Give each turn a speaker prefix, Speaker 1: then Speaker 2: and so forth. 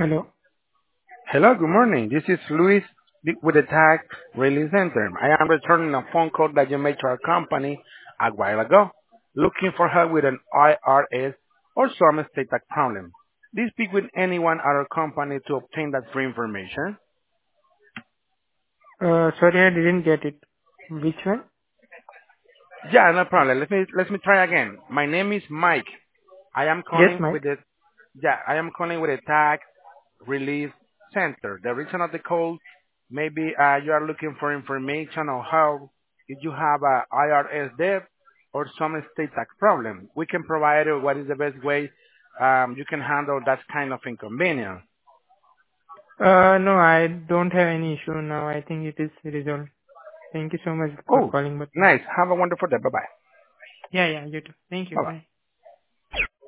Speaker 1: Hello.
Speaker 2: Hello, good morning. This is Luis with the Tax Release Center. I am returning a phone call that you made to our company a while ago, looking for help with an IRS or some estate tax problem. Please speak with anyone at our company to obtain that free information.
Speaker 1: Sorry, I didn't get it. Which one?
Speaker 2: Yeah, no problem. Let me try again. My name is Mike. I am
Speaker 1: Yes,
Speaker 2: calling with
Speaker 1: Mike.
Speaker 2: the I am calling with the Tax Release Center. The reason of the call, maybe you are looking for information on how if you have a IRS debt or some estate tax problem. We can provide you what is the best way you can handle that kind of inconvenience.
Speaker 1: No, I don't have any issue now. I think it is resolved. Thank you so much for
Speaker 2: Oh,
Speaker 1: calling. But
Speaker 2: nice. Have a wonderful day. Bye bye.
Speaker 1: yeah, you too. Thank you.
Speaker 2: Bye bye.
Speaker 1: Bye.